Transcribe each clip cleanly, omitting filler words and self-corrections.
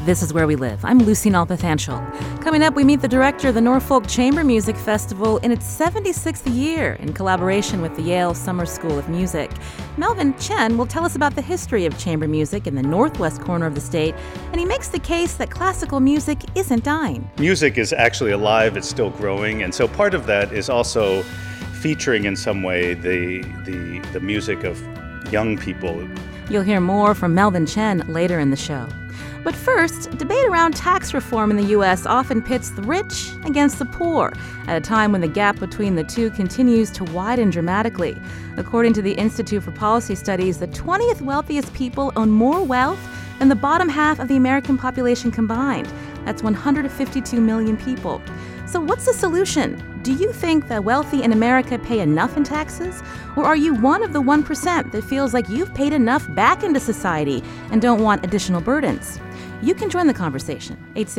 This is Where We Live. I'm Lucy Nalpathanchel. Coming up, we meet the director of the Norfolk Chamber Music Festival in its 76th year in collaboration with the Yale Summer School of Music. Melvin Chen will tell us about the history of chamber music in the northwest corner of the state, and he makes the case that classical music isn't dying. Music is actually alive, it's still growing, and so part of that is also featuring in some way the music of young people. You'll hear more from Melvin Chen later in the show. But first, debate around tax reform in the U.S. often pits the rich against the poor at a time when the gap between the two continues to widen dramatically. According to the Institute for Policy Studies, the 20th wealthiest people own more wealth than the bottom half of the American population combined. That's 152 million people. So what's the solution? Do you think the wealthy in America pay enough in taxes? Or are you one of the 1% that feels like you've paid enough back into society and don't want additional burdens? You can join the conversation,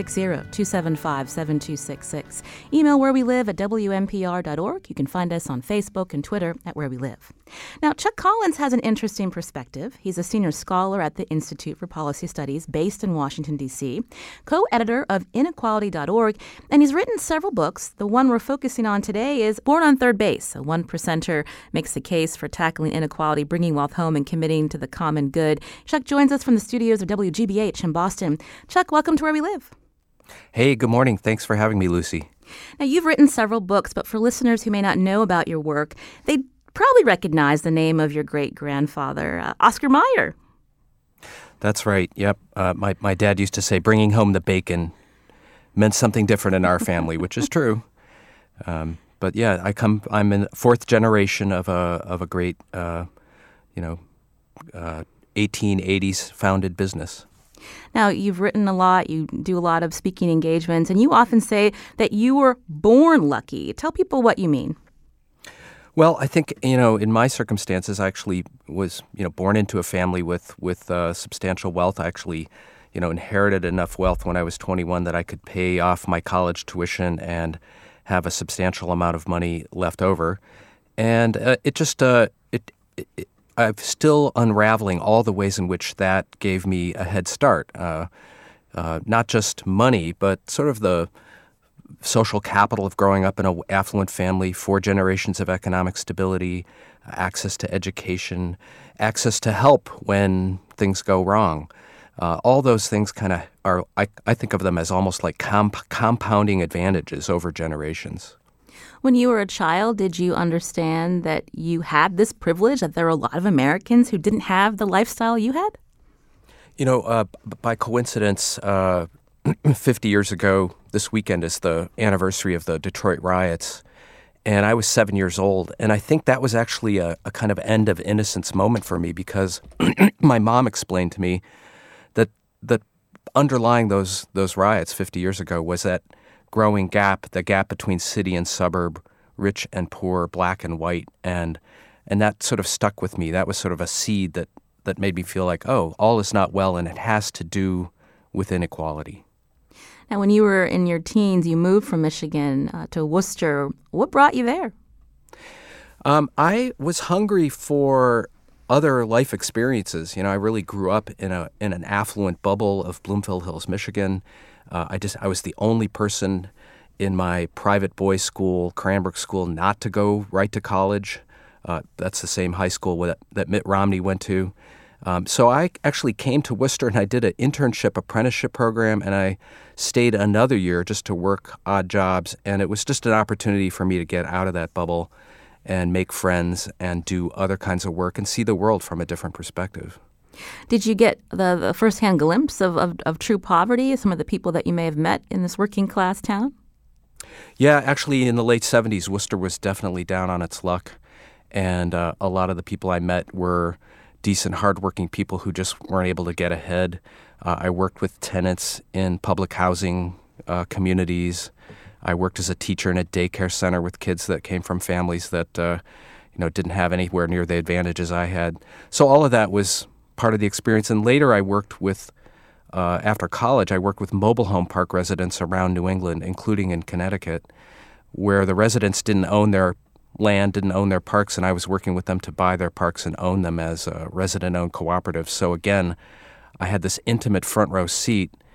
860-275-7266. Email wherewelive@WNPR.org. You can find us on Facebook and Twitter at Where We Live. Now, Chuck Collins has an interesting perspective. He's a senior scholar at the Institute for Policy Studies based in Washington, D.C., co-editor of Inequality.org, and he's written several books. The one we're focusing on today is Born on Third Base. A one percenter makes the case for tackling inequality, bringing wealth home, and committing to the common good. Chuck joins us from the studios of WGBH in Boston. Chuck, welcome to Where We Live. Hey, good morning. Thanks for having me, Lucy. Now, you've written several books, but for listeners who may not know about your work, they'd probably recognize the name of your great-grandfather, Oscar Mayer. That's right. Yep. My dad used to say bringing home the bacon meant something different in our family, which is true. But yeah, I'm in fourth generation of a great, 1880s founded business. Now, you've written a lot, you do a lot of speaking engagements, and you often say that you were born lucky. Tell people what you mean. Well, I think, in my circumstances, I actually was, born into a family with substantial wealth. I actually, inherited enough wealth when I was 21 that I could pay off my college tuition and have a substantial amount of money left over. And I'm still unraveling all the ways in which that gave me a head start. Not just money, but sort of the social capital of growing up in an affluent family, 4 generations of economic stability, access to education, access to help when things go wrong. All those things kind of are, I think of them as almost like compounding advantages over generations. When you were a child, did you understand that you had this privilege, that there are a lot of Americans who didn't have the lifestyle you had? By coincidence, 50 years ago, this weekend is the anniversary of the Detroit riots, and I was 7 years old. And I think that was actually a kind of end of innocence moment for me because my mom explained to me that underlying those riots 50 years ago was that growing gap, the gap between city and suburb, rich and poor, black and white, and that sort of stuck with me. That was sort of a seed that made me feel like, oh, all is not well, and it has to do with inequality. Now, when you were in your teens, you moved from Michigan to Worcester. What brought you there? I was hungry for other life experiences. I really grew up in an affluent bubble of Bloomfield Hills, Michigan. I was the only person in my private boys' school, Cranbrook School, not to go right to college. That's the same high school that Mitt Romney went to. So I actually came to Worcester and I did an internship apprenticeship program, and I stayed another year just to work odd jobs. And it was just an opportunity for me to get out of that bubble and make friends and do other kinds of work and see the world from a different perspective. Did you get the firsthand glimpse of true poverty, some of the people that you may have met in this working class town? Yeah, actually in the late 70s, Worcester was definitely down on its luck. And a lot of the people I met were decent, hardworking people who just weren't able to get ahead. I worked with tenants in public housing communities. I worked as a teacher in a daycare center with kids that came from families that didn't have anywhere near the advantages I had. So all of that was part of the experience. And later I worked with, after college, I worked with mobile home park residents around New England, including in Connecticut, where the residents didn't own their land, didn't own their parks, and I was working with them to buy their parks and own them as a resident-owned cooperative. So again, I had this intimate front row seat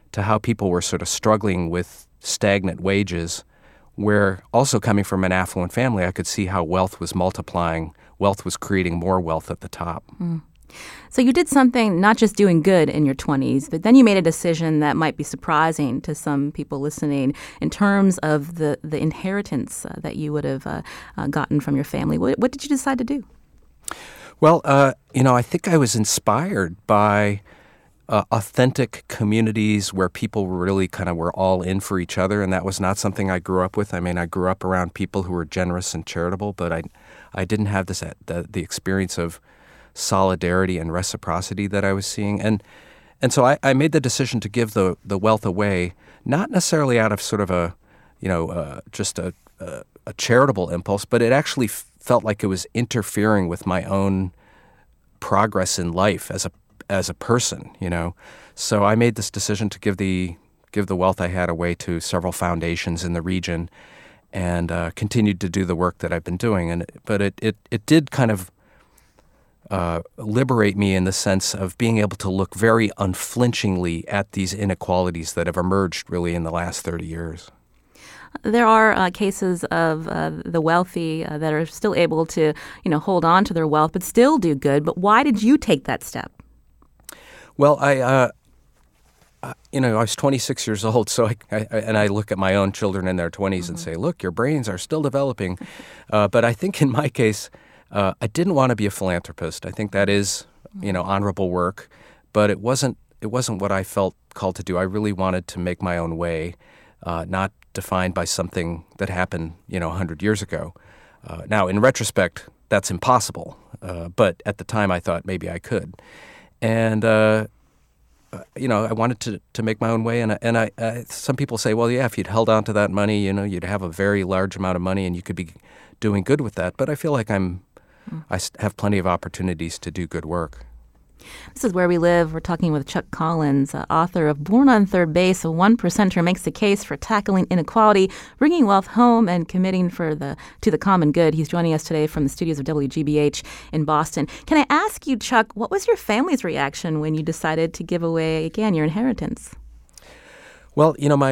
to how people were sort of struggling with stagnant wages, where also coming from an affluent family, I could see how wealth was multiplying. Wealth was creating more wealth at the top. So you did something, not just doing good in your 20s, but then you made a decision that might be surprising to some people listening in terms of the inheritance that you would have gotten from your family. What did you decide to do? Well, I think I was inspired by authentic communities where people really kind of were all in for each other, and that was not something I grew up with. I mean, I grew up around people who were generous and charitable, but I didn't have the experience of solidarity and reciprocity that I was seeing. And so I made the decision to give the wealth away, not necessarily out of sort of just a charitable impulse, but it actually felt like it was interfering with my own progress in life as a person, So I made this decision to give the wealth I had away to several foundations in the region, and continued to do the work that I've been doing. But it did kind of liberate me in the sense of being able to look very unflinchingly at these inequalities that have emerged really in the last 30 years. There are cases of the wealthy that are still able to, hold on to their wealth but still do good. But why did you take that step? Well, I was 26 years old, so I look at my own children in their 20s and say, look, your brains are still developing. But I think in my case, I didn't want to be a philanthropist. I think that is, honorable work, but it wasn't what I felt called to do. I really wanted to make my own way, not defined by something that happened, 100 years ago. Now, in retrospect, that's impossible. But at the time, I thought maybe I could. And, I wanted to make my own way. And I some people say, well, yeah, if you'd held on to that money, you'd have a very large amount of money and you could be doing good with that. But I feel like I have plenty of opportunities to do good work. This is Where We Live. We're talking with Chuck Collins, author of Born on Third Base, a one percenter makes the case for tackling inequality, bringing wealth home, and committing to the common good. He's joining us today from the studios of WGBH in Boston. Can I ask you, Chuck, what was your family's reaction when you decided to give away, again, your inheritance? Well,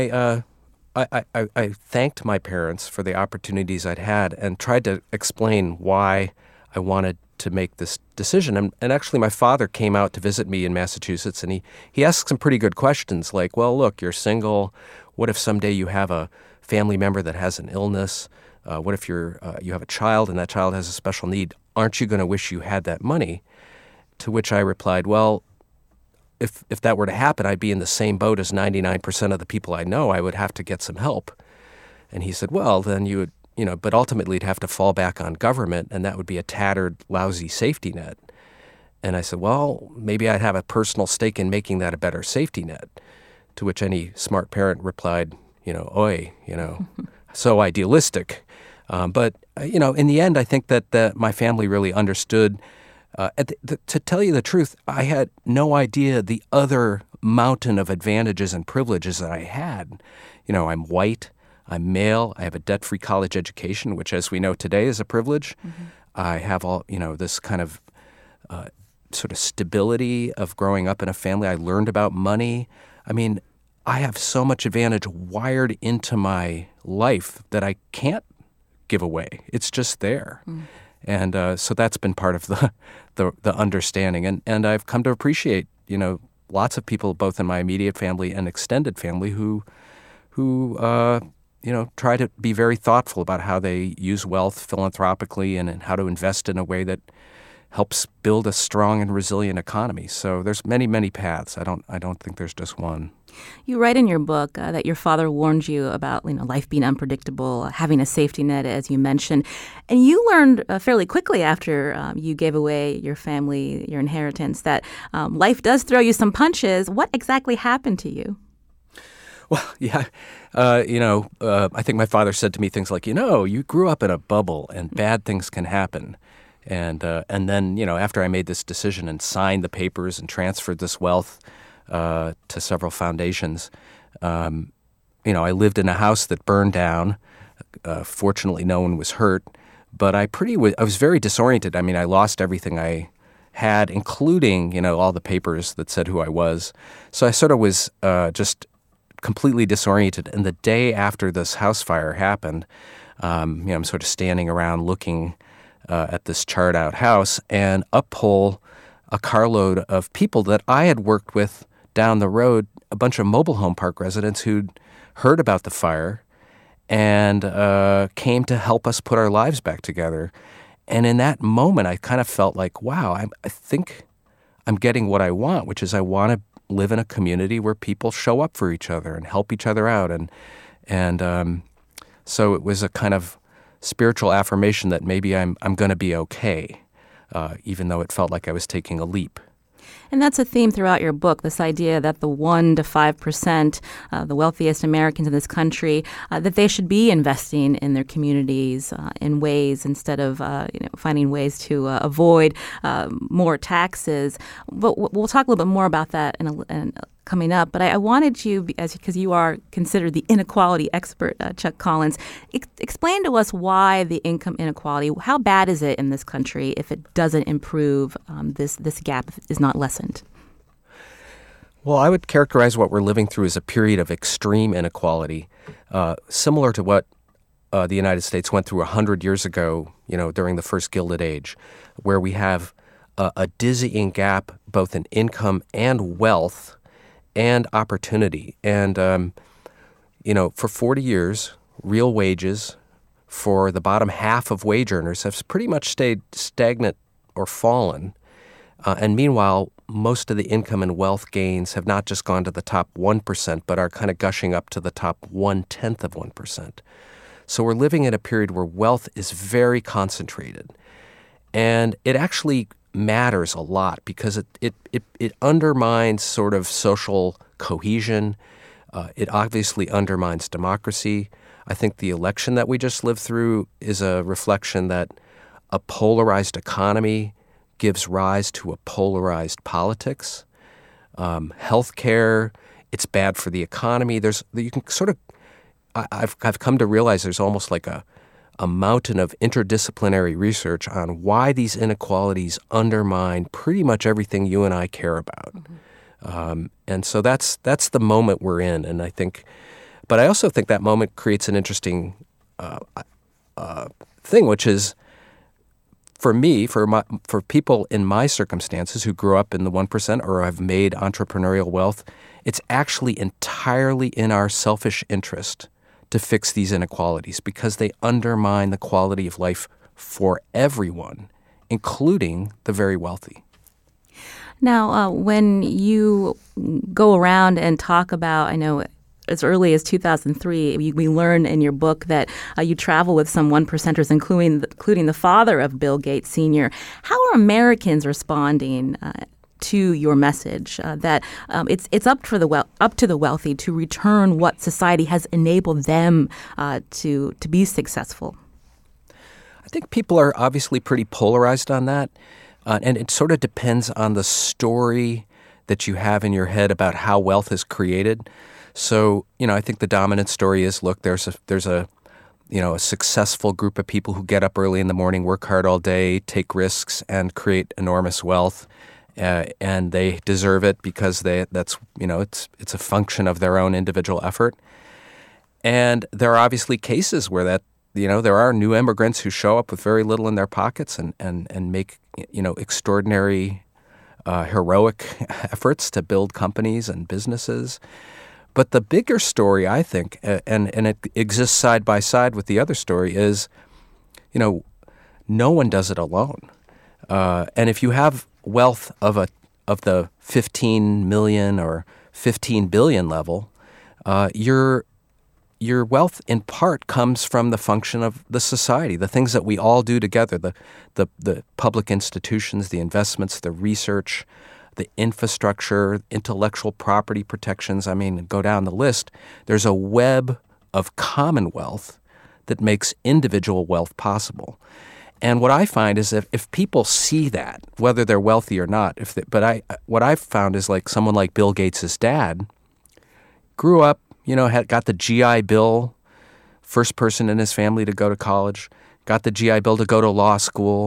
I thanked my parents for the opportunities I'd had and tried to explain why I wanted to make this decision. And actually, my father came out to visit me in Massachusetts, and he asked some pretty good questions like, well, look, you're single. What if someday you have a family member that has an illness? What if you have a child and that child has a special need? Aren't you going to wish you had that money? To which I replied, well, if that were to happen, I'd be in the same boat as 99% of the people I know. I would have to get some help. And he said, well, then you would, but ultimately you'd have to fall back on government, and that would be a tattered, lousy safety net. And I said, well, maybe I'd have a personal stake in making that a better safety net. To which any smart parent replied, so idealistic. But in the end, I think that my family really understood. To tell you the truth, I had no idea the other mountain of advantages and privileges that I had. I'm white. I'm male. I have a debt-free college education, which, as we know today, is a privilege. Mm-hmm. I have all, this kind of sort of stability of growing up in a family. I learned about money. I mean, I have so much advantage wired into my life that I can't give away. It's just there. Mm. And so that's been part of the understanding. And I've come to appreciate, lots of people, both in my immediate family and extended family, who try to be very thoughtful about how they use wealth philanthropically and how to invest in a way that helps build a strong and resilient economy. So there's many, many paths. I don't think there's just one. You write in your book that your father warned you about life being unpredictable, having a safety net, as you mentioned. And you learned fairly quickly after you gave away your family, your inheritance, that life does throw you some punches. What exactly happened to you? Well, yeah, I think my father said to me things like, you grew up in a bubble and bad things can happen. And then, after I made this decision and signed the papers and transferred this wealth to several foundations, I lived in a house that burned down. Fortunately, no one was hurt. But I was very disoriented. I mean, I lost everything I had, including, all the papers that said who I was. So I sort of was just completely disoriented. And the day after this house fire happened, I'm sort of standing around looking at this charred out house, and up pull a carload of people that I had worked with down the road, a bunch of mobile home park residents who'd heard about the fire and came to help us put our lives back together. And in that moment, I kind of felt like, wow, I think I'm getting what I want, which is I want to live in a community where people show up for each other and help each other out. And so it was a kind of spiritual affirmation that maybe I'm going to be okay, even though it felt like I was taking a leap. And that's a theme throughout your book, this idea that the 1% to 5%, the wealthiest Americans in this country, that they should be investing in their communities in ways instead of finding ways to avoid more taxes. But we'll talk a little bit more about that coming up. But I wanted you, because you are considered the inequality expert, Chuck Collins, explain to us why the income inequality, how bad is it in this country if it doesn't improve, this gap is not lessened? Well, I would characterize what we're living through as a period of extreme inequality, similar to what the United States went through 100 years ago, during the first Gilded Age, where we have a dizzying gap both in income and wealth and opportunity. And, for 40 years, real wages for the bottom half of wage earners have pretty much stayed stagnant or fallen. And meanwhile, most of the income and wealth gains have not just gone to the top 1%, but are kind of gushing up to the top 1/10 of 1%. So we're living in a period where wealth is very concentrated. And it actually matters a lot because it undermines sort of social cohesion. It obviously undermines democracy. I think the election that we just lived through is a reflection that a polarized economy gives rise to a polarized politics. Healthcare, it's bad for the economy. You can sort of, I've come to realize there's almost like a mountain of interdisciplinary research on why these inequalities undermine pretty much everything you and I care about. Mm-hmm. And so that's the moment we're in. And but I also think that moment creates an interesting thing, which is, for me, for people in my circumstances who grew up in the 1% or have made entrepreneurial wealth, it's actually entirely in our selfish interest to fix these inequalities because they undermine the quality of life for everyone, including the very wealthy. Now, when you go around and talk about, I know as early as 2003, we learn in your book that you travel with some 1%ers, including the father of Bill Gates Sr. How are Americans responding to your message that it's up to the wealthy to return what society has enabled them to be successful? I think people are obviously pretty polarized on that, and it sort of depends on the story that you have in your head about how wealth is created. So, I think the dominant story is, look, there's a successful group of people who get up early in the morning, work hard all day, take risks, and create enormous wealth, and they deserve it because it's a function of their own individual effort. And there are obviously cases where there are new immigrants who show up with very little in their pockets and make extraordinary, heroic efforts to build companies and businesses. But the bigger story, I think, and it exists side by side with the other story, is, no one does it alone. And if you have wealth of the 15 million or 15 billion level, your wealth in part comes from the function of the society, the things that we all do together, the public institutions, the investments, the research, the infrastructure, intellectual property protections. I mean, go down the list. There's a web of commonwealth that makes individual wealth possible. And what I find is that if people see that, whether they're wealthy or not, what I've found is like someone like Bill Gates' dad grew up, got the GI Bill, first person in his family to go to college, got the GI Bill to go to law school.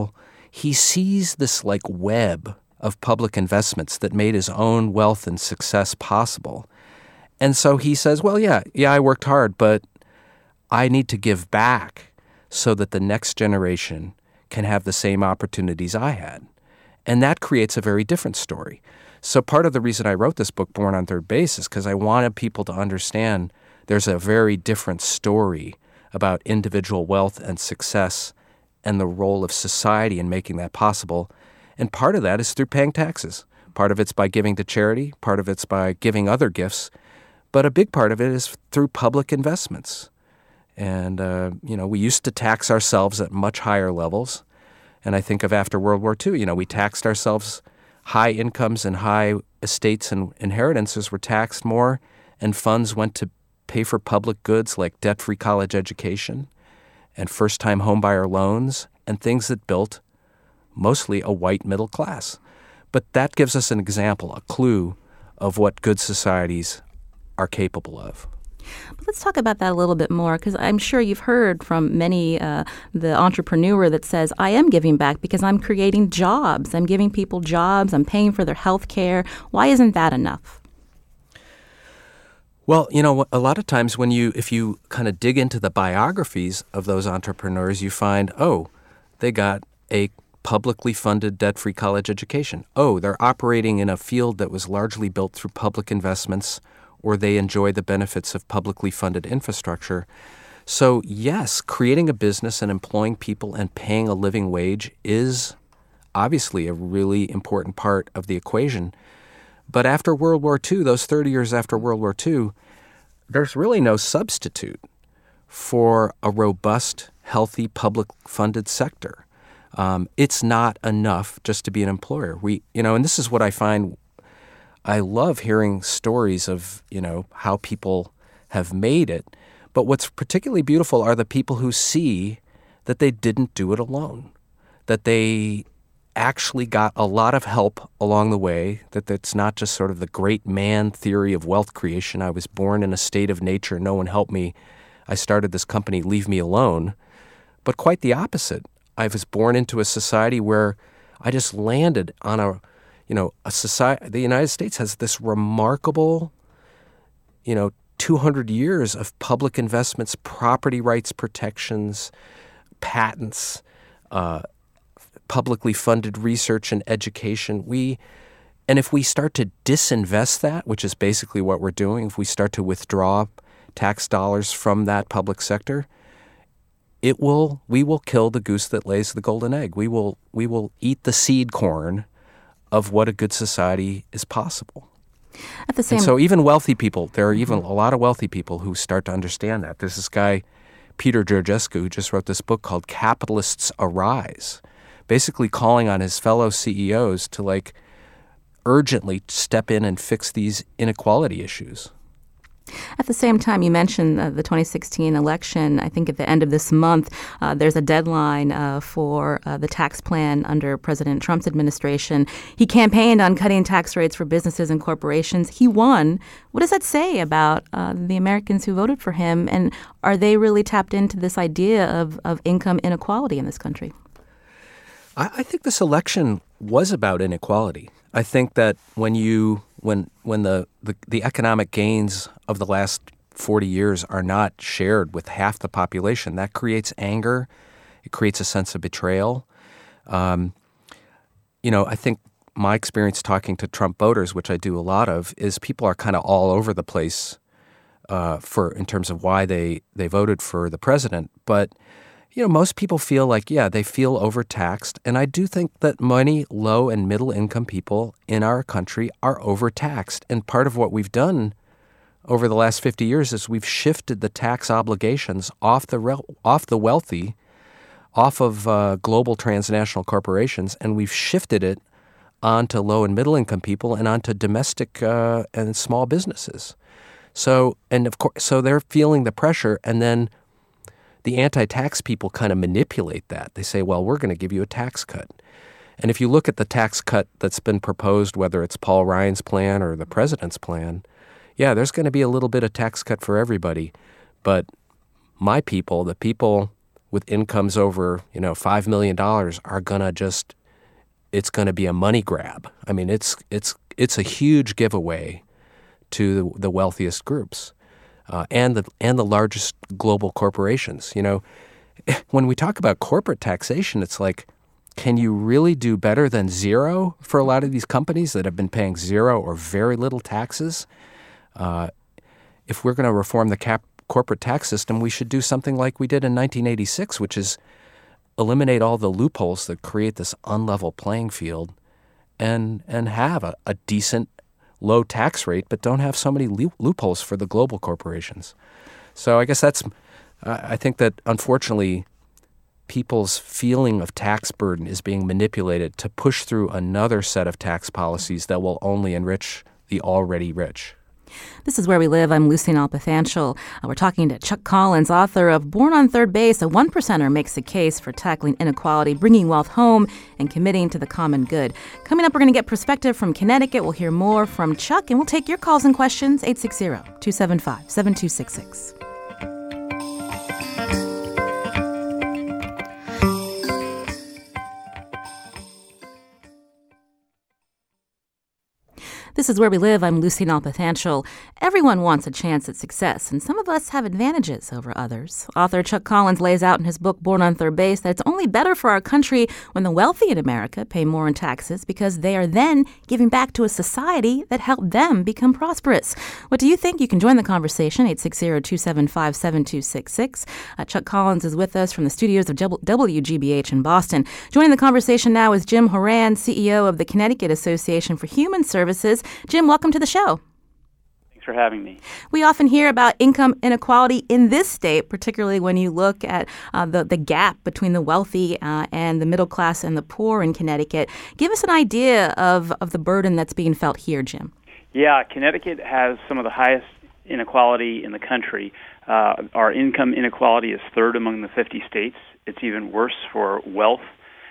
he sees this like web of public investments that made his own wealth and success possible. And so he says, well, yeah, I worked hard, but I need to give back so that the next generation can have the same opportunities I had. And that creates a very different story. So part of the reason I wrote this book, Born on Third Base, is because I wanted people to understand there's a very different story about individual wealth and success and the role of society in making that possible. And part of that is through paying taxes. Part of it's by giving to charity. Part of it's by giving other gifts. But a big part of it is through public investments. And, we used to tax ourselves at much higher levels. And I think of after World War II, we taxed ourselves. High incomes and high estates and inheritances were taxed more, and funds went to pay for public goods like debt-free college education and first-time homebuyer loans and things that built mostly a white middle class. But that gives us an example, a clue of what good societies are capable of. But let's talk about that a little bit more, because I'm sure you've heard from many, the entrepreneur that says, I am giving back because I'm creating jobs. I'm giving people jobs. I'm paying for their health care. Why isn't that enough? Well, a lot of times if you kind of dig into the biographies of those entrepreneurs, you find, they got a publicly funded debt-free college education. They're operating in a field that was largely built through public investments, or they enjoy the benefits of publicly funded infrastructure. So yes, creating a business and employing people and paying a living wage is obviously a really important part of the equation. But after World War II, those 30 years after World War II, there's really no substitute for a robust, healthy, public-funded sector. It's not enough just to be an employer. And this is what I find. I love hearing stories of, how people have made it. But what's particularly beautiful are the people who see that they didn't do it alone, that they actually got a lot of help along the way, that it's not just sort of the great man theory of wealth creation. I was born in a state of nature. No one helped me. I started this company. Leave me alone. But quite the opposite. I was born into a society where I just landed on a society. The United States has this remarkable, 200 years of public investments, property rights protections, patents, publicly funded research and education. And if we start to disinvest that, which is basically what we're doing, if we start to withdraw tax dollars from that public sector, we will kill the goose that lays the golden egg. We will eat the seed corn of what a good society is possible. And so even wealthy people, there are even a lot of wealthy people who start to understand that. There's this guy, Peter Georgescu, who just wrote this book called Capitalists Arise, basically calling on his fellow CEOs to urgently step in and fix these inequality issues. At the same time, you mentioned the 2016 election. I think at the end of this month, there's a deadline for the tax plan under President Trump's administration. He campaigned on cutting tax rates for businesses and corporations. He won. What does that say about the Americans who voted for him? And are they really tapped into this idea of income inequality in this country? I think this election was about inequality. I think that when the economic gains of the last 40 years are not shared with half the population, that creates anger. It creates a sense of betrayal. I think my experience talking to Trump voters, which I do a lot of, is people are kind of all over the place in terms of why they voted for the president. But most people feel they feel overtaxed. And I do think that many low and middle income people in our country are overtaxed. And part of what we've done over the last 50 years is we've shifted the tax obligations off the wealthy, off of global transnational corporations, and we've shifted it onto low and middle income people and onto domestic and small businesses. So they're feeling the pressure, and then the anti-tax people kind of manipulate that. They say, well, we're going to give you a tax cut. And if you look at the tax cut that's been proposed, whether it's Paul Ryan's plan or the president's plan, there's going to be a little bit of tax cut for everybody. But my people, the people with incomes over, $5 million are gonna it's gonna be a money grab. I mean, it's a huge giveaway to the wealthiest groups and the largest global corporations. When we talk about corporate taxation, it's like, can you really do better than zero for a lot of these companies that have been paying zero or very little taxes? If we're going to reform the corporate tax system, we should do something like we did in 1986, which is eliminate all the loopholes that create this unlevel playing field and have a decent low tax rate, but don't have so many loopholes for the global corporations. So I guess I think that unfortunately people's feeling of tax burden is being manipulated to push through another set of tax policies that will only enrich the already rich. This is Where We Live. I'm Lucine Alpathanchel. We're talking to Chuck Collins, author of Born on Third Base, a one percenter makes a case for tackling inequality, bringing wealth home, and committing to the common good. Coming up, we're going to get perspective from Connecticut. We'll hear more from Chuck, and we'll take your calls and questions, 860-275-7266. This is Where We Live. I'm Lucine Alpathanchel. Everyone wants a chance at success, and some of us have advantages over others. Author Chuck Collins lays out in his book, Born on Third Base, that it's only better for our country when the wealthy in America pay more in taxes because they are then giving back to a society that helped them become prosperous. What do you think? You can join the conversation, 860-275-7266. Chuck Collins is with us from the studios of WGBH in Boston. Joining the conversation now is Jim Horan, CEO of the Connecticut Association for Human Services. Jim, welcome to the show. Thanks for having me. We often hear about income inequality in this state, particularly when you look at the gap between the wealthy and the middle class and the poor in Connecticut. Give us an idea of the burden that's being felt here, Jim. Yeah, Connecticut has some of the highest inequality in the country. Our income inequality is third among the 50 states. It's even worse for wealth.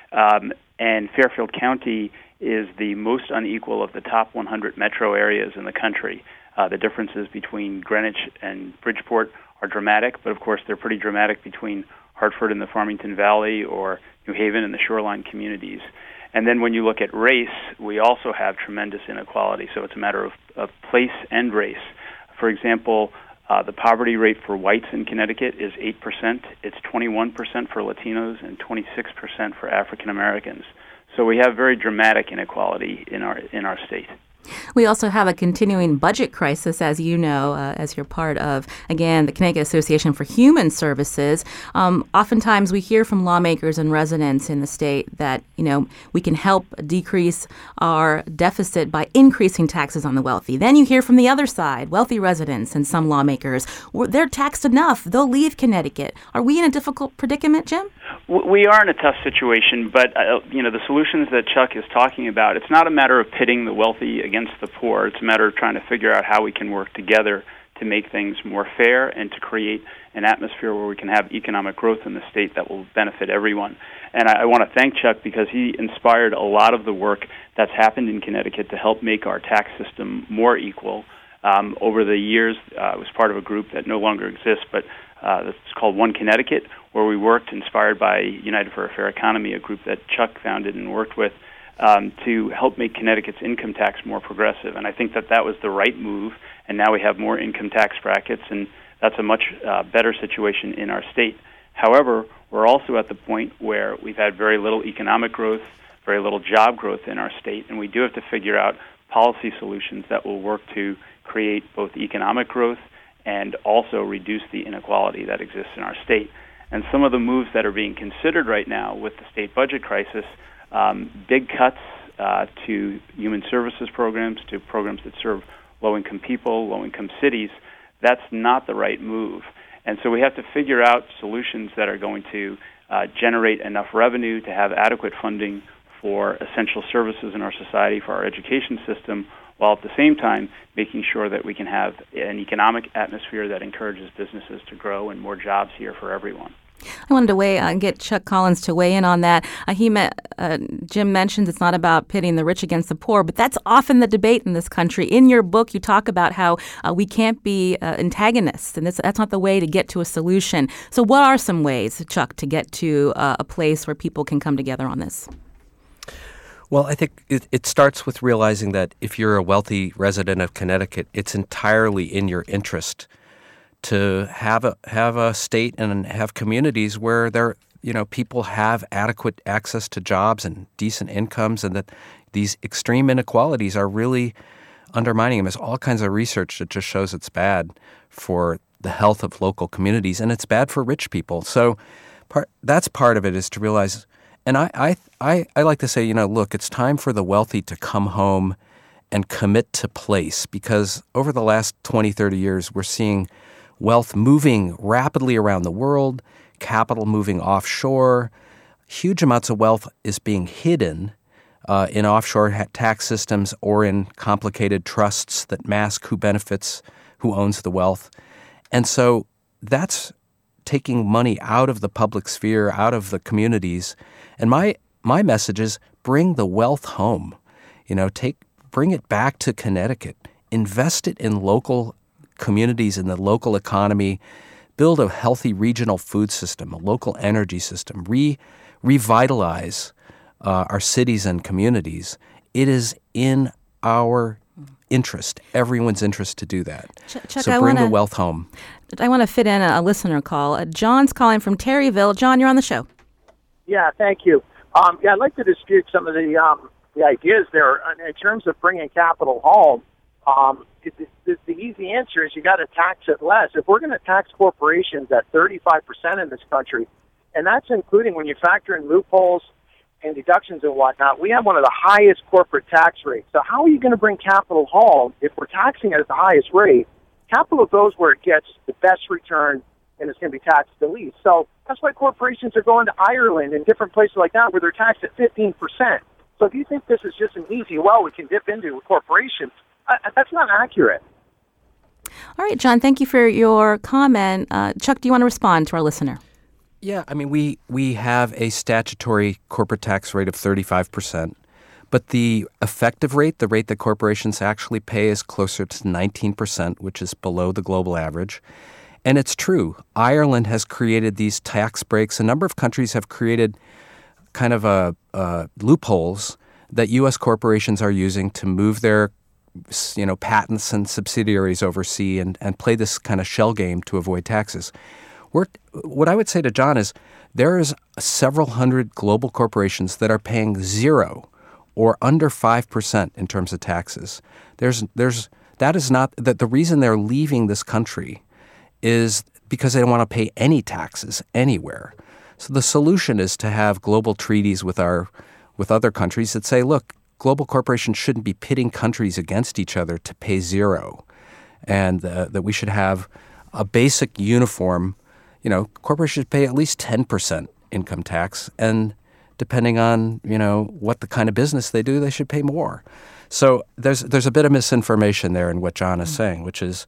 And Fairfield County is the most unequal of the top 100 metro areas in the country. The differences between Greenwich and Bridgeport are dramatic, but of course they're pretty dramatic between Hartford and the Farmington Valley or New Haven and the shoreline communities. And then when you look at race, we also have tremendous inequality, so it's a matter of place and race. For example, the poverty rate for whites in Connecticut is 8%. It's 21% for Latinos and 26% for African Americans. So we have very dramatic inequality in our state. We also have a continuing budget crisis, as you know, as you're part of, again, the Connecticut Association for Human Services. Oftentimes we hear from lawmakers and residents in the state that, we can help decrease our deficit by increasing taxes on the wealthy. Then you hear from the other side, wealthy residents and some lawmakers, they're taxed enough, they'll leave Connecticut. Are we in a difficult predicament, Jim? We are in a tough situation, but the solutions that Chuck is talking about, it's not a matter of pitting the wealthy against the poor. It's a matter of trying to figure out how we can work together to make things more fair and to create an atmosphere where we can have economic growth in the state that will benefit everyone. And I want to thank Chuck because he inspired a lot of the work that's happened in Connecticut to help make our tax system more equal. Over the years, I was part of a group that no longer exists, but it's called One Connecticut, where we worked, inspired by United for a Fair Economy, a group that Chuck founded and worked with, to help make Connecticut's income tax more progressive. And I think that was the right move, and now we have more income tax brackets, and that's a much better situation in our state. However, we're also at the point where we've had very little economic growth, very little job growth in our state, and we do have to figure out policy solutions that will work to create both economic growth and also reduce the inequality that exists in our state. And some of the moves that are being considered right now with the state budget crisis, big cuts to human services programs, to programs that serve low-income people, low-income cities, that's not the right move. And so we have to figure out solutions that are going to generate enough revenue to have adequate funding for essential services in our society, for our education system, while at the same time making sure that we can have an economic atmosphere that encourages businesses to grow and more jobs here for everyone. I wanted to get Chuck Collins to weigh in on that. Jim mentions it's not about pitting the rich against the poor, but that's often the debate in this country. In your book, you talk about how we can't be antagonists, and that's not the way to get to a solution. So what are some ways, Chuck, to get to a place where people can come together on this? Well, I think it starts with realizing that if you're a wealthy resident of Connecticut, it's entirely in your interest to have a state and have communities where people have adequate access to jobs and decent incomes, and that these extreme inequalities are really undermining them. There's all kinds of research that just shows it's bad for the health of local communities, and it's bad for rich people. So that's part of it, is to realize. And I like to say, look, it's time for the wealthy to come home and commit to place, because over the last 20, 30 years, we're seeing wealth moving rapidly around the world, capital moving offshore. Huge amounts of wealth is being hidden in offshore tax systems or in complicated trusts that mask who benefits, who owns the wealth. And so that's taking money out of the public sphere, out of the communities. And my message is bring the wealth home. Bring it back to Connecticut. Invest it in local communities, in the local economy. Build a healthy regional food system, a local energy system. Revitalize our cities and communities. It is in our interest, everyone's interest, to do that. Chuck, so bring the wealth home. I want to fit in a listener call. John's calling from Terryville. John, you're on the show. Yeah, thank you. I'd like to dispute some of the ideas there in terms of bringing capital home. The easy answer is you got to tax it less. If we're going to tax corporations at 35% in this country, and that's including when you factor in loopholes and deductions and whatnot, we have one of the highest corporate tax rates. So how are you going to bring capital home if we're taxing it at the highest rate? Capital goes where it gets the best return, and it's going to be taxed the least. So that's why corporations are going to Ireland and different places like that where they're taxed at 15%. So if you think this is just an easy well we can dip into with corporations, that's not accurate. All right, John, thank you for your comment. Chuck, do you want to respond to our listener? Yeah, I mean, we have a statutory corporate tax rate of 35%, but the effective rate, the rate that corporations actually pay, is closer to 19%, which is below the global average. And it's true. Ireland has created these tax breaks. A number of countries have created kind of loopholes that U.S. corporations are using to move their patents and subsidiaries overseas and play this kind of shell game to avoid taxes. What I would say to John is there is several hundred global corporations that are paying 0 or under 5% in terms of taxes. That is not that the reason they're leaving this country is because they don't want to pay any taxes anywhere. So the solution is to have global treaties with other countries that say, look, global corporations shouldn't be pitting countries against each other to pay 0, and that we should have a basic uniform. Corporations should pay at least 10% income tax, and depending on what the kind of business they do, they should pay more. So there's a bit of misinformation there in what John is saying, which is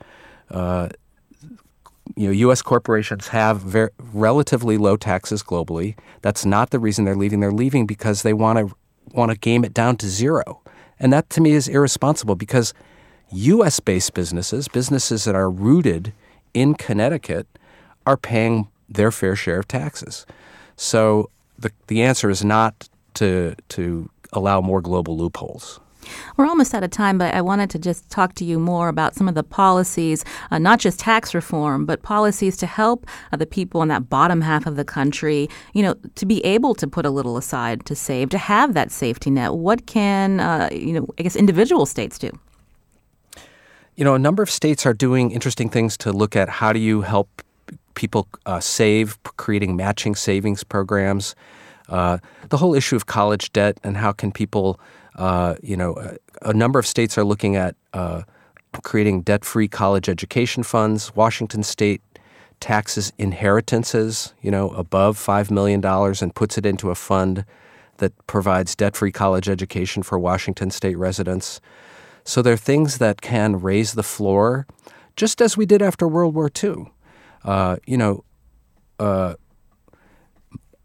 U.S. corporations have relatively low taxes globally. That's not the reason they're leaving. They're leaving because they want to game it down to 0. And that, to me, is irresponsible, because U.S.-based businesses that are rooted in Connecticut, are paying their fair share of taxes. So the answer is not to allow more global loopholes. We're almost out of time, but I wanted to just talk to you more about some of the policies, not just tax reform, but policies to help the people in that bottom half of the country, to be able to put a little aside to save, to have that safety net. What can, individual states do? A number of states are doing interesting things to look at how do you help people save, creating matching savings programs. The whole issue of college debt and how can people, a number of states are looking at creating debt-free college education funds. Washington State taxes inheritances, above $5 million and puts it into a fund that provides debt-free college education for Washington State residents. So there are things that can raise the floor, just as we did after World War II.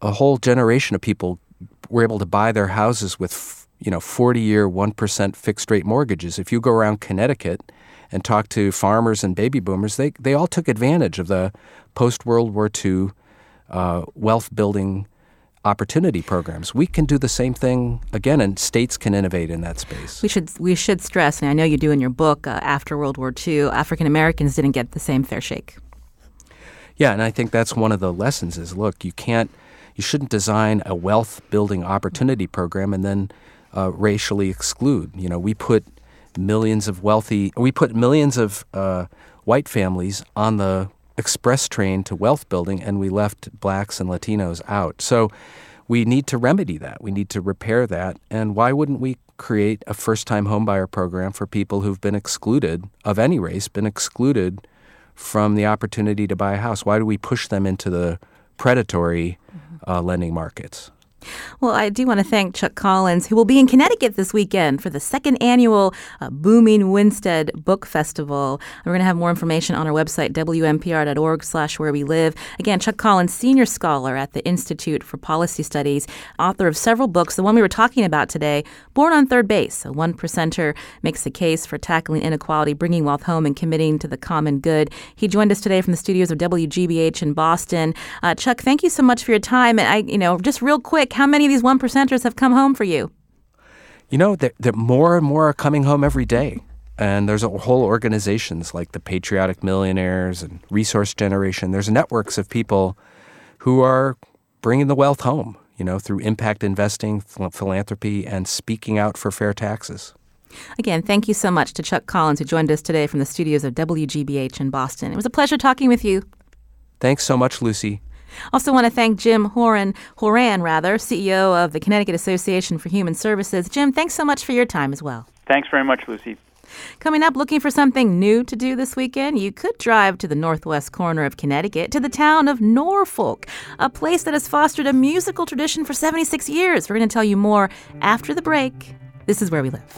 a whole generation of people were able to buy their houses with 40-year 1% fixed rate mortgages. If you go around Connecticut and talk to farmers and baby boomers, they all took advantage of the post-World War II wealth building opportunity programs. We can do the same thing again, and states can innovate in that space. We should stress, and I know you do in your book, after World War II, African Americans didn't get the same fair shake. Yeah, and I think that's one of the lessons is, look, you shouldn't design a wealth building opportunity program and then racially exclude. We put millions of white families on the express train to wealth building, and we left blacks and Latinos out. So we need to remedy that. We need to repair that. And why wouldn't we create a first-time homebuyer program for people who've been excluded, of any race, been excluded from the opportunity to buy a house? Why do we push them into the predatory lending markets? Well, I do want to thank Chuck Collins, who will be in Connecticut this weekend for the second annual Booming Winstead Book Festival. We're going to have more information on our website, WNPR.org/wherewelive. Again, Chuck Collins, senior scholar at the Institute for Policy Studies, author of several books. The one we were talking about today, Born on Third Base, a one percenter makes a case for tackling inequality, bringing wealth home, and committing to the common good. He joined us today from the studios of WGBH in Boston. Chuck, thank you so much for your time. And just real quick, how many of these one percenters have come home for you? That more and more are coming home every day. And there's whole organizations like the Patriotic Millionaires and Resource Generation. There's networks of people who are bringing the wealth home, through impact investing, philanthropy, and speaking out for fair taxes. Again, thank you so much to Chuck Collins, who joined us today from the studios of WGBH in Boston. It was a pleasure talking with you. Thanks so much, Lucy. Also want to thank Jim Horan, CEO of the Connecticut Association for Human Services. Jim, thanks so much for your time as well. Thanks very much, Lucy. Coming up, looking for something new to do this weekend? You could drive to the northwest corner of Connecticut, to the town of Norfolk, a place that has fostered a musical tradition for 76 years. We're going to tell you more after the break. This is Where We Live.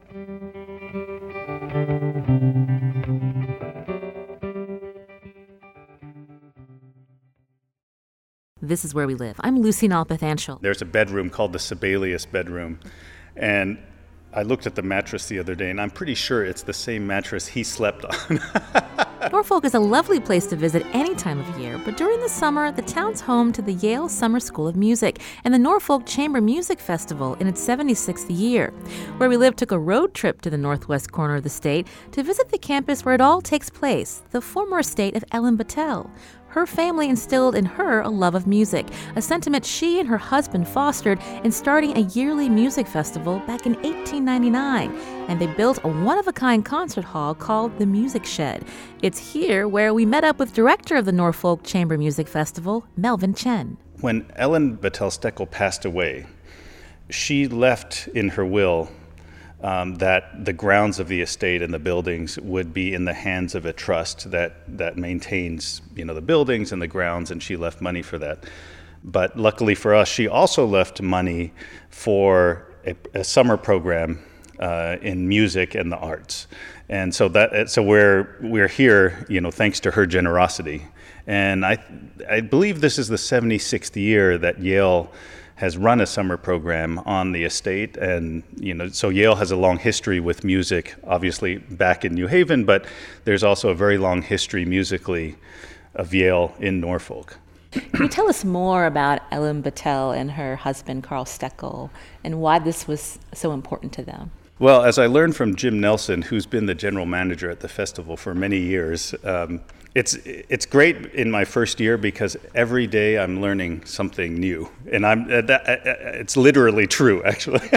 This is Where We Live. I'm Lucy Nalpathanchel. There's a bedroom called the Sibelius bedroom, and I looked at the mattress the other day, and I'm pretty sure it's the same mattress he slept on. Norfolk is a lovely place to visit any time of year, but during the summer, the town's home to the Yale Summer School of Music and the Norfolk Chamber Music Festival in its 76th year. Where We Live took a road trip to the northwest corner of the state to visit the campus where it all takes place, the former estate of Ellen Battelle. Her family instilled in her a love of music, a sentiment she and her husband fostered in starting a yearly music festival back in 1899. And they built a one-of-a-kind concert hall called the Music Shed. It's here where we met up with director of the Norfolk Chamber Music Festival, Melvin Chen. When Ellen Battelle Steckel passed away, she left in her will that the grounds of the estate and the buildings would be in the hands of a trust that maintains, the buildings and the grounds, and she left money for that. But luckily for us, she also left money for a summer program in music and the arts. And so we're here, thanks to her generosity. And I believe this is the 76th year that Yale has run a summer program on the estate, and so Yale has a long history with music, obviously back in New Haven, but there's also a very long history musically of Yale in Norfolk. Can you tell us more about Ellen Battelle and her husband Carl Steckel and why this was so important to them? Well, as I learned from Jim Nelson, who's been the general manager at the festival for many years, it's great in my first year because every day I'm learning something new, and it's literally true, actually.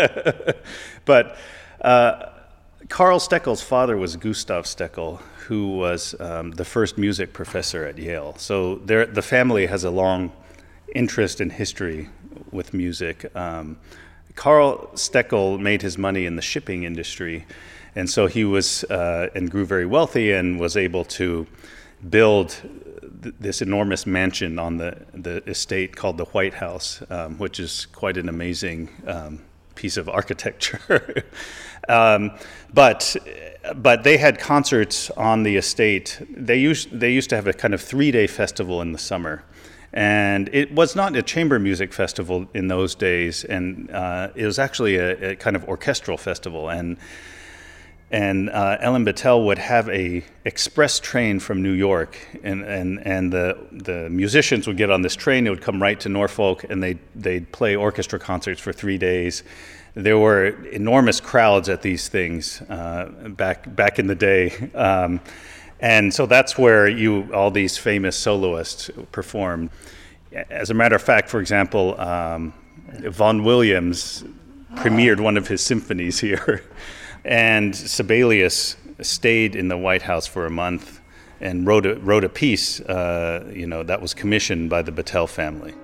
But Carl Steckel's father was Gustav Steckel, who was the first music professor at Yale. So the family has a long interest in history with music. Carl Steckel made his money in the shipping industry, and so he was and grew very wealthy and was able to build this enormous mansion on the estate called the White House, which is quite an amazing piece of architecture. But they had concerts on the estate. They used to have a kind of 3-day festival in the summer. And it was not a chamber music festival in those days, and it was actually a kind of orchestral festival. And Ellen Battelle would have a express train from New York, and the musicians would get on this train. It would come right to Norfolk, and they'd play orchestra concerts for 3 days. There were enormous crowds at these things back in the day, and so that's where all these famous soloists performed. As a matter of fact, for example, Vaughan Williams premiered one of his symphonies here. And Sibelius stayed in the White House for a month and wrote a piece, that was commissioned by the Battelle family.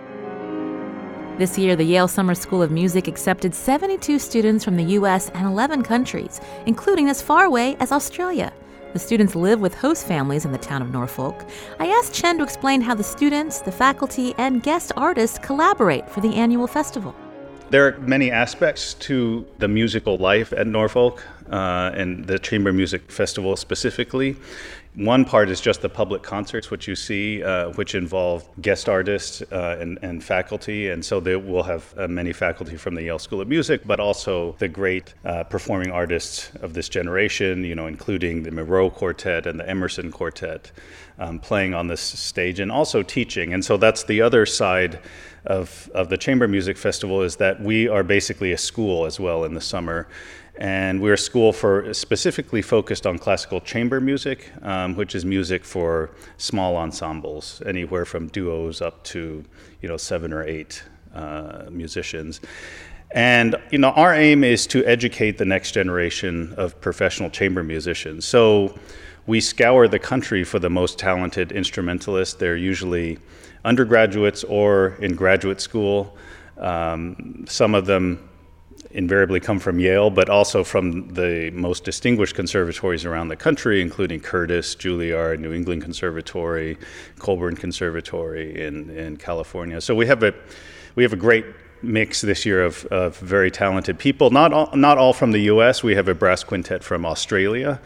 This year, the Yale Summer School of Music accepted 72 students from the U.S. and 11 countries, including as far away as Australia. The students live with host families in the town of Norfolk. I asked Chen to explain how the students, the faculty, and guest artists collaborate for the annual festival. There are many aspects to the musical life at Norfolk and the Chamber Music Festival specifically. One part is just the public concerts, which you see, which involve guest artists and faculty. And so we'll have many faculty from the Yale School of Music, but also the great performing artists of this generation, including the Moreau Quartet and the Emerson Quartet, playing on this stage and also teaching. And so that's the other side of the Chamber Music Festival, is that we are basically a school as well in the summer. And we're a school specifically focused on classical chamber music, which is music for small ensembles, anywhere from duos up to 7 or 8 musicians. And our aim is to educate the next generation of professional chamber musicians. So we scour the country for the most talented instrumentalists. They're usually undergraduates or in graduate school. Some of them invariably come from Yale, but also from the most distinguished conservatories around the country, including Curtis, Juilliard, New England Conservatory, Colburn Conservatory in California. So we have a great mix this year of very talented people. Not all from the U.S. We have a brass quintet from Australia.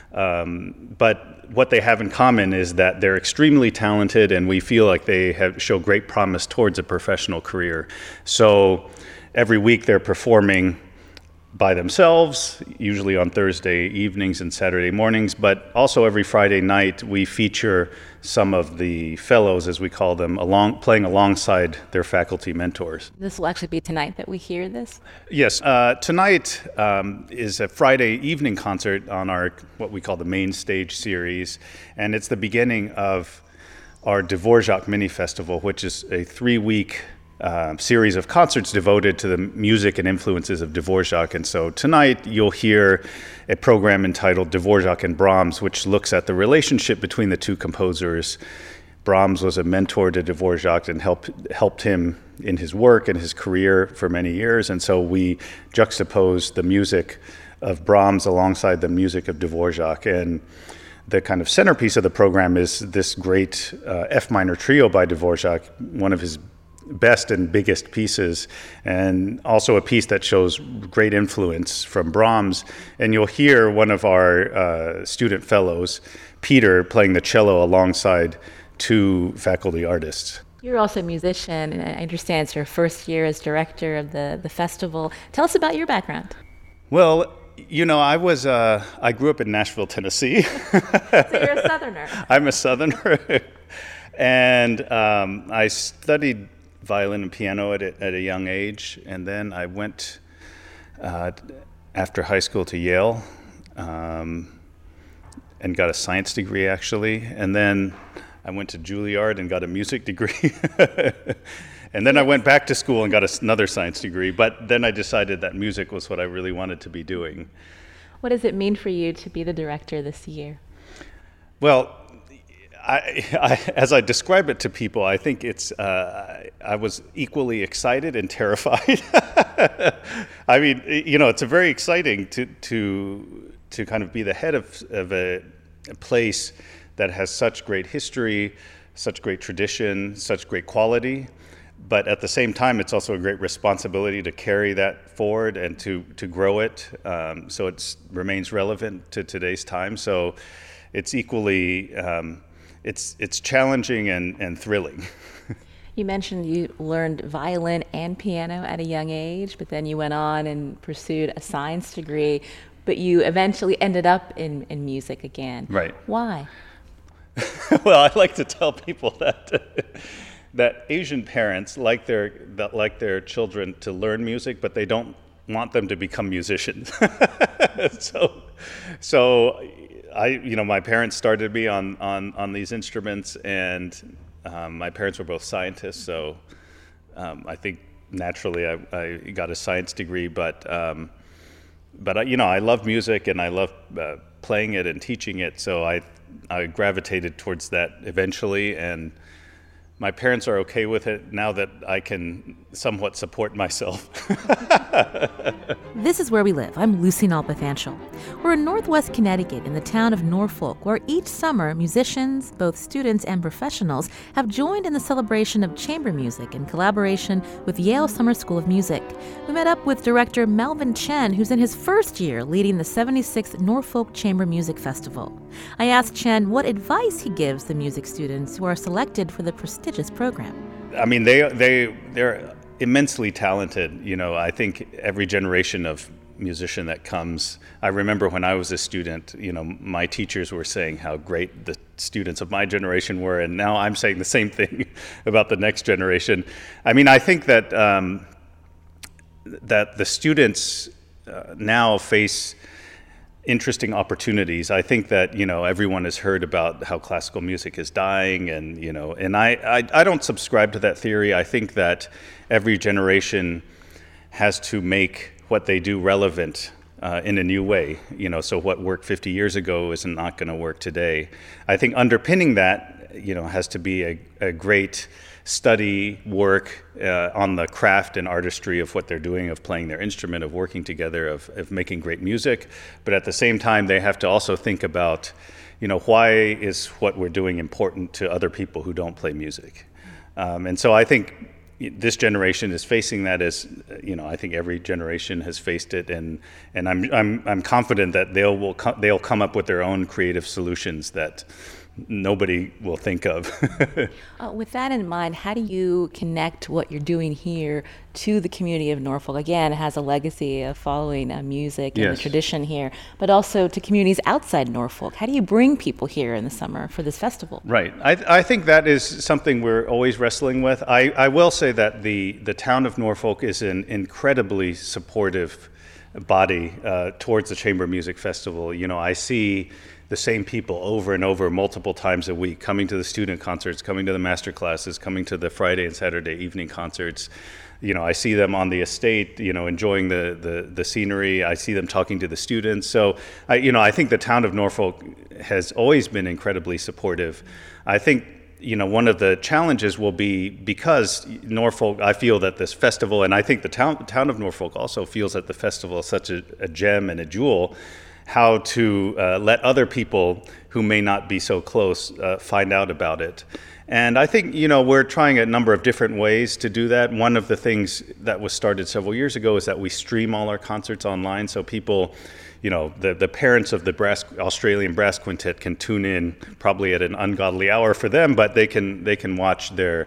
But what they have in common is that they're extremely talented, and we feel like they show great promise towards a professional career. So every week they're performing by themselves, usually on Thursday evenings and Saturday mornings, but also every Friday night we feature some of the fellows, as we call them, playing alongside their faculty mentors. This will actually be tonight that we hear this? Yes. Tonight is a Friday evening concert on what we call the Main Stage series, and it's the beginning of our Dvorak Mini Festival, which is a 3-week series of concerts devoted to the music and influences of Dvorak. And so tonight you'll hear a program entitled Dvorak and Brahms, which looks at the relationship between the two composers. Brahms was a mentor to Dvorak and helped him in his work and his career for many years. And so we juxtapose the music of Brahms alongside the music of Dvorak. And the kind of centerpiece of the program is this great F minor trio by Dvorak, one of his best and biggest pieces, and also a piece that shows great influence from Brahms. And you'll hear one of our student fellows, Peter, playing the cello alongside 2 faculty artists. You're also a musician, and I understand it's your first year as director of the festival. Tell us about your background. Well, I grew up in Nashville, Tennessee. So you're a Southerner. I'm a Southerner. And I studied violin and piano at a young age, and then I went after high school to Yale and got a science degree, actually, and then I went to Juilliard and got a music degree. And then I went back to school and got another science degree, but then I decided that music was what I really wanted to be doing. What does it mean for you to be the director this year? Well, as I describe it to people, I think I was equally excited and terrified. I mean, it's very exciting to kind of be the head of a place that has such great history, such great tradition, such great quality. But at the same time, it's also a great responsibility to carry that forward and to grow it so it remains relevant to today's time. So it's equally it's challenging and thrilling. You mentioned you learned violin and piano at a young age, but then you went on and pursued a science degree, but you eventually ended up in music again. Right. Why? Well, I like to tell people that Asian parents like their children to learn music, but they don't want them to become musicians. So my parents started me on these instruments, and my parents were both scientists, so I think naturally I got a science degree, but I love music and I love playing it and teaching it, so I gravitated towards that eventually, and my parents are okay with it now that I can somewhat support myself. This is Where We Live. I'm Lucy Nalpathanchel. We're in Northwest Connecticut in the town of Norfolk, where each summer musicians, both students and professionals, have joined in the celebration of chamber music in collaboration with Yale Summer School of Music. We met up with director Melvin Chen, who's in his first year leading the 76th Norfolk Chamber Music Festival. I asked Chen what advice he gives the music students who are selected for the prestigious program. I mean, they're immensely talented. I think every generation of musician that comes, I remember when I was a student, my teachers were saying how great the students of my generation were, and now I'm saying the same thing about the next generation. I mean, I think that that the students now face interesting opportunities. I think that everyone has heard about how classical music is dying, and I don't subscribe to that theory. I think that every generation has to make what they do relevant in a new way. So what worked 50 years ago is not going to work today. I think underpinning that has to be a great study, work on the craft and artistry of what they're doing, of playing their instrument, of working together, of making great music. But at the same time, they have to also think about, why is what we're doing important to other people who don't play music? And so I think this generation is facing that, as I think every generation has faced it, and I'm confident that they'll come up with their own creative solutions that nobody will think of. With that in mind, how do you connect what you're doing here to the community of Norfolk? Again, it has a legacy of following music and Yes. the tradition here, but also to communities outside Norfolk. How do you bring people here in the summer for this festival? Right. I think that is something we're always wrestling with. I will say that the town of Norfolk is an incredibly supportive body towards the Chamber Music Festival. I see the same people over and over multiple times a week, coming to the student concerts, coming to the master classes, coming to the Friday and Saturday evening concerts. I see them on the estate, enjoying the scenery. I see them talking to the students. So, I think the town of Norfolk has always been incredibly supportive. I think, one of the challenges will be, because Norfolk, I feel that this festival, and I think the town of Norfolk also feels that the festival is such a gem and a jewel, how to let other people who may not be so close find out about it. And I think, we're trying a number of different ways to do that. One of the things that was started several years ago is that we stream all our concerts online, so people, the parents of the Australian Brass Quintet can tune in, probably at an ungodly hour for them, but they can watch their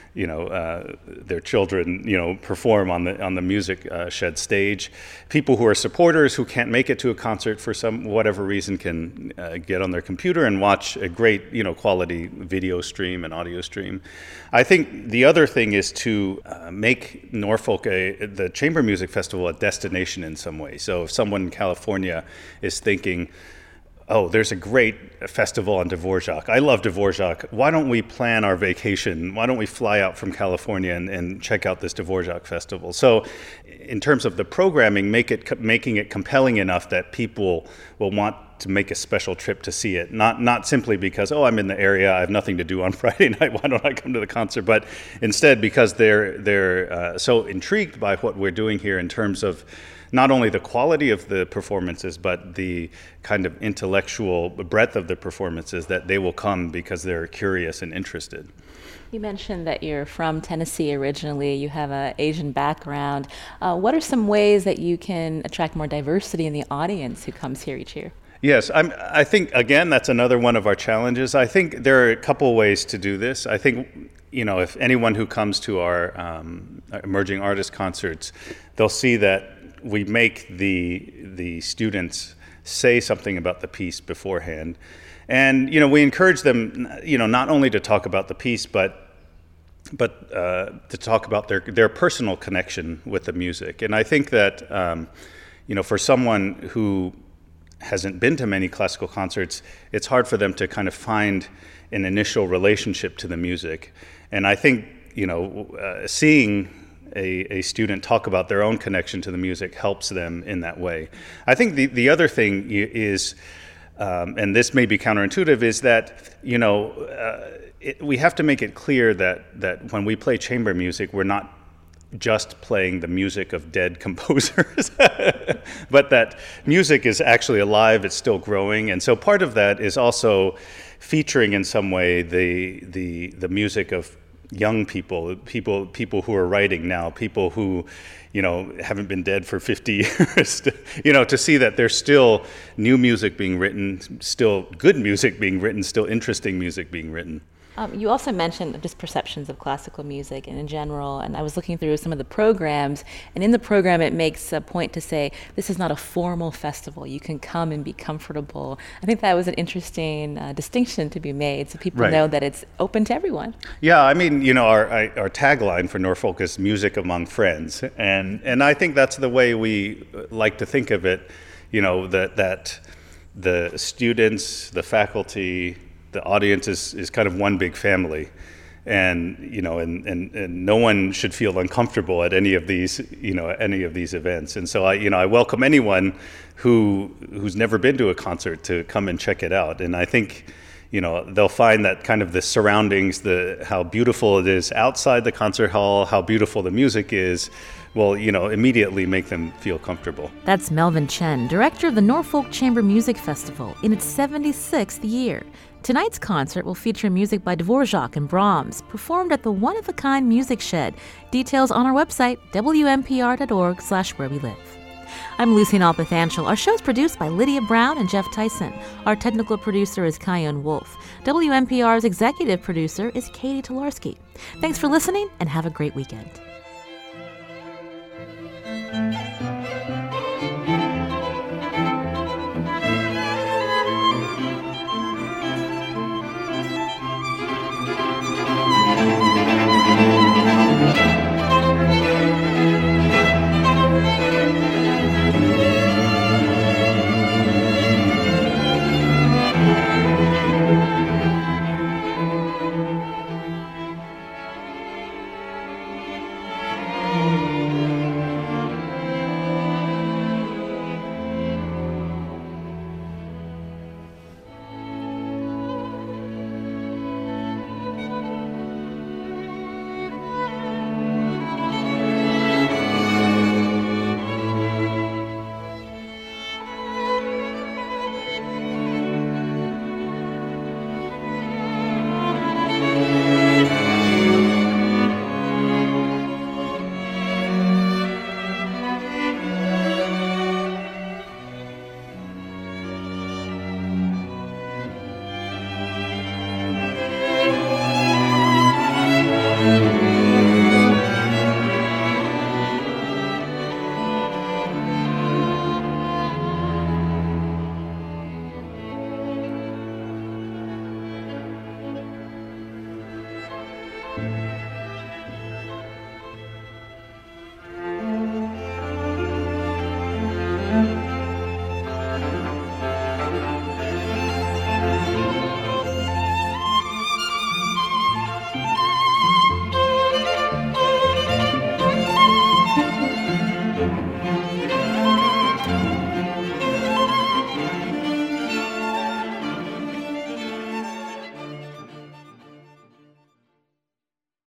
children, perform on the Music Shed stage. People who are supporters who can't make it to a concert for whatever reason can get on their computer and watch a great, quality video stream and audio stream. I think the other thing is to make Norfolk, the Chamber Music Festival, a destination in some way. So if someone in California is thinking, oh, there's a great festival on Dvorak. I love Dvorak. Why don't we plan our vacation? Why don't we fly out from California and check out this Dvorak festival? So in terms of the programming, making it compelling enough that people will want to make a special trip to see it. Not simply because, I'm in the area, I have nothing to do on Friday night, why don't I come to the concert? But instead because they're so intrigued by what we're doing here in terms of not only the quality of the performances, but the kind of intellectual breadth of the performances, that they will come because they're curious and interested. You mentioned that you're from Tennessee originally. You have an Asian background. What are some ways that you can attract more diversity in the audience who comes here each year? Yes, I think, again, that's another one of our challenges. I think there are a couple ways to do this. I think, if anyone who comes to our emerging artist concerts, they'll see that we make the students say something about the piece beforehand. And, we encourage them, not only to talk about the piece, but to talk about their personal connection with the music. And I think that, for someone who hasn't been to many classical concerts, it's hard for them to kind of find an initial relationship to the music. And I think, seeing a student talk about their own connection to the music helps them in that way. I think the other thing is, and this may be counterintuitive, is that, we have to make it clear that when we play chamber music, we're not just playing the music of dead composers, but that music is actually alive, it's still growing. And so part of that is also featuring in some way the music of young people who are writing now, people who, haven't been dead for 50 years, to see that there's still new music being written, still good music being written, still interesting music being written. You also mentioned just perceptions of classical music and in general, and I was looking through some of the programs, and in the program it makes a point to say this is not a formal festival. You can come and be comfortable. I think that was an interesting distinction to be made, so people know that it's open to everyone. Yeah, I mean, our tagline for Norfolk is music among friends, and I think that's the way we like to think of it, that the students, the faculty, the audience is kind of one big family, and and no one should feel uncomfortable at any of these events. And so I welcome anyone who's never been to a concert to come and check it out. And I think they'll find that kind of the surroundings, how beautiful it is outside the concert hall, how beautiful the music is, will immediately make them feel comfortable. That's Melvin Chen, director of the Norfolk Chamber Music Festival in its 76th year. Tonight's concert will feature music by Dvorak and Brahms, performed at the one-of-a-kind Music Shed. Details on our website, wnpr.org/wherewelive. I'm Lucy Nalpathanchel. Our show's produced by Lydia Brown and Jeff Tyson. Our technical producer is Kyone Wolf. WNPR's executive producer is Katie Tolarski. Thanks for listening, and have a great weekend.